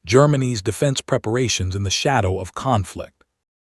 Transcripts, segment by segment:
Germany's defense preparations in the shadow of conflict.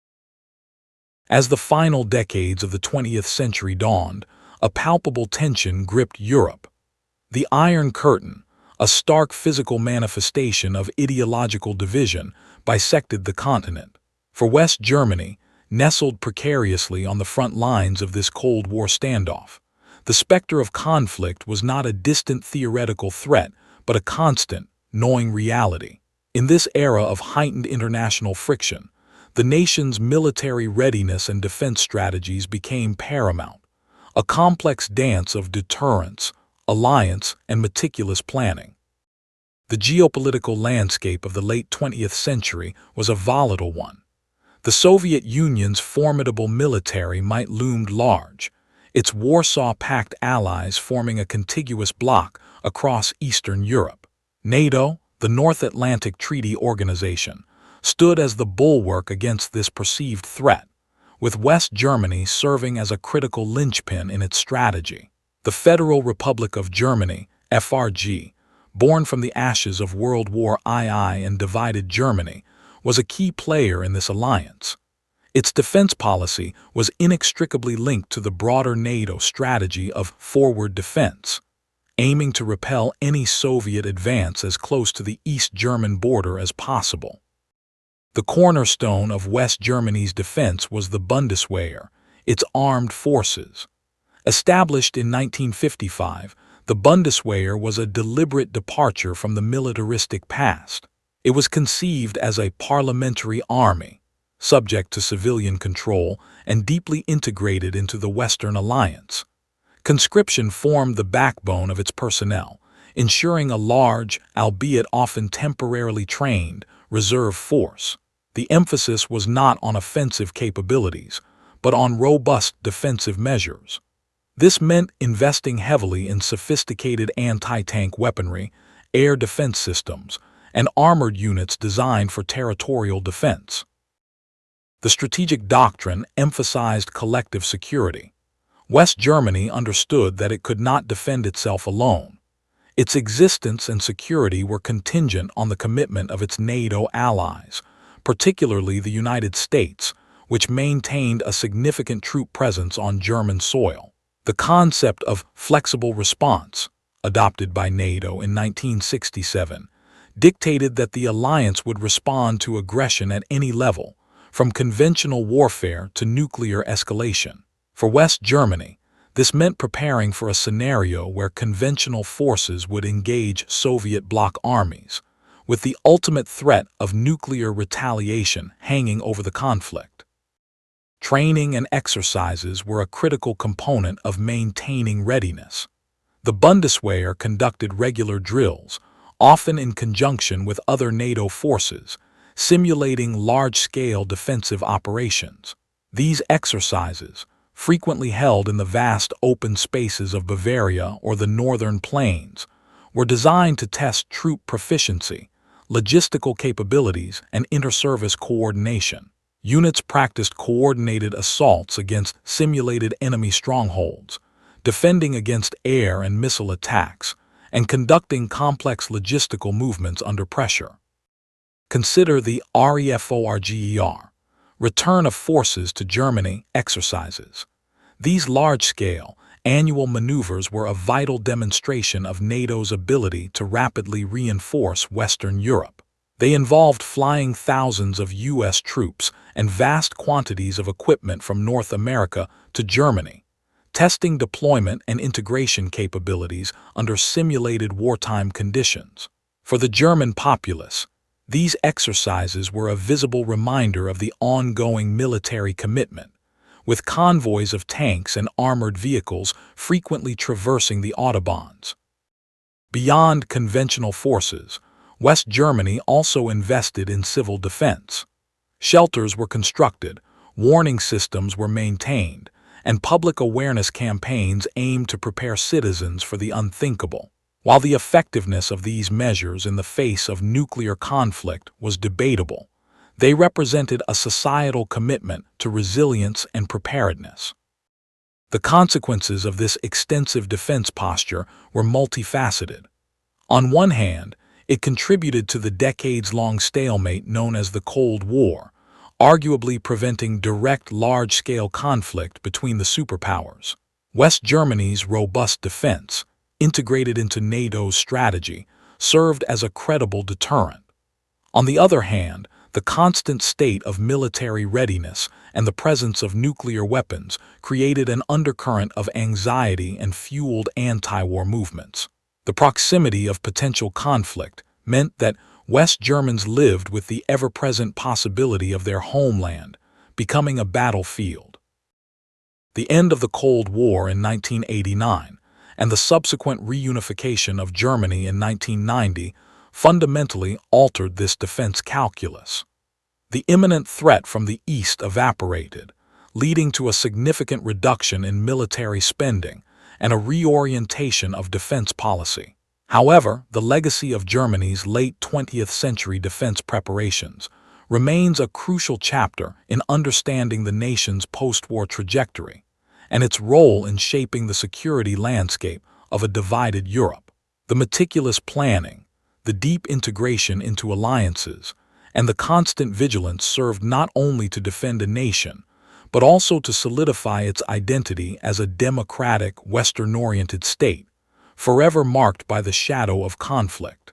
As the final decades of the 20th century dawned, a palpable tension gripped Europe. The Iron Curtain, a stark physical manifestation of ideological division, bisected the continent. For West Germany, nestled precariously on the front lines of this Cold War standoff, the specter of conflict was not a distant theoretical threat, but a constant, gnawing reality. In this era of heightened international friction, the nation's military readiness and defense strategies became paramount, a complex dance of deterrence, alliance, and meticulous planning. The geopolitical landscape of the late 20th century was a volatile one. The Soviet Union's formidable military might loomed large, its Warsaw-pact allies forming a contiguous bloc across Eastern Europe. NATO, the North Atlantic Treaty Organization, stood as the bulwark against this perceived threat, with West Germany serving as a critical linchpin in its strategy. The Federal Republic of Germany, FRG, born from the ashes of World War II and divided Germany, was a key player in this alliance. Its defense policy was inextricably linked to the broader NATO strategy of forward defense, aiming to repel any Soviet advance as close to the East German border as possible. The cornerstone of West Germany's defense was the Bundeswehr, its armed forces. Established in 1955, the Bundeswehr was a deliberate departure from the militaristic past. It was conceived as a parliamentary army, subject to civilian control and deeply integrated into the Western Alliance. Conscription formed the backbone of its personnel, ensuring a large, albeit often temporarily trained, reserve force. The emphasis was not on offensive capabilities, but on robust defensive measures. This meant investing heavily in sophisticated anti-tank weaponry, air defense systems, and armored units designed for territorial defense. The strategic doctrine emphasized collective security. West Germany understood that it could not defend itself alone. Its existence and security were contingent on the commitment of its NATO allies, particularly the United States, which maintained a significant troop presence on German soil. The concept of flexible response, adopted by NATO in 1967, dictated that the alliance would respond to aggression at any level, from conventional warfare to nuclear escalation. For West Germany, this meant preparing for a scenario where conventional forces would engage Soviet bloc armies, with the ultimate threat of nuclear retaliation hanging over the conflict. Training and exercises were a critical component of maintaining readiness. The Bundeswehr conducted regular drills, often in conjunction with other NATO forces, simulating large-scale defensive operations. These exercises, frequently held in the vast open spaces of Bavaria or the northern plains, were designed to test troop proficiency, logistical capabilities, and inter-service coordination. Units practiced coordinated assaults against simulated enemy strongholds, defending against air and missile attacks, and conducting complex logistical movements under pressure. Consider the REFORGER, Return of Forces to Germany exercises. These large-scale, annual maneuvers were a vital demonstration of NATO's ability to rapidly reinforce Western Europe. They involved flying thousands of U.S. troops and vast quantities of equipment from North America to Germany, testing deployment and integration capabilities under simulated wartime conditions. For the German populace, these exercises were a visible reminder of the ongoing military commitment, with convoys of tanks and armored vehicles frequently traversing the autobahns. Beyond conventional forces, West Germany also invested in civil defense. Shelters were constructed, warning systems were maintained, and public awareness campaigns aimed to prepare citizens for the unthinkable. While the effectiveness of these measures in the face of nuclear conflict was debatable, they represented a societal commitment to resilience and preparedness. The consequences of this extensive defense posture were multifaceted. On one hand, It contributed to the decades-long stalemate known as the Cold War, arguably preventing direct large-scale conflict between the superpowers. West Germany's robust defense, integrated into NATO's strategy, served as a credible deterrent. On the other hand, the constant state of military readiness and the presence of nuclear weapons created an undercurrent of anxiety and fueled anti-war movements. The proximity of potential conflict meant that West Germans lived with the ever-present possibility of their homeland becoming a battlefield. The end of the Cold War in 1989 and the subsequent reunification of Germany in 1990 fundamentally altered this defense calculus. The imminent threat from the East evaporated, leading to a significant reduction in military spending and a reorientation of defense policy. However, the legacy of Germany's late 20th century defense preparations remains a crucial chapter in understanding the nation's post-war trajectory and its role in shaping the security landscape of a divided Europe. The meticulous planning, the deep integration into alliances, and the constant vigilance served not only to defend a nation, but also to solidify its identity as a democratic, Western-oriented state, forever marked by the shadow of conflict.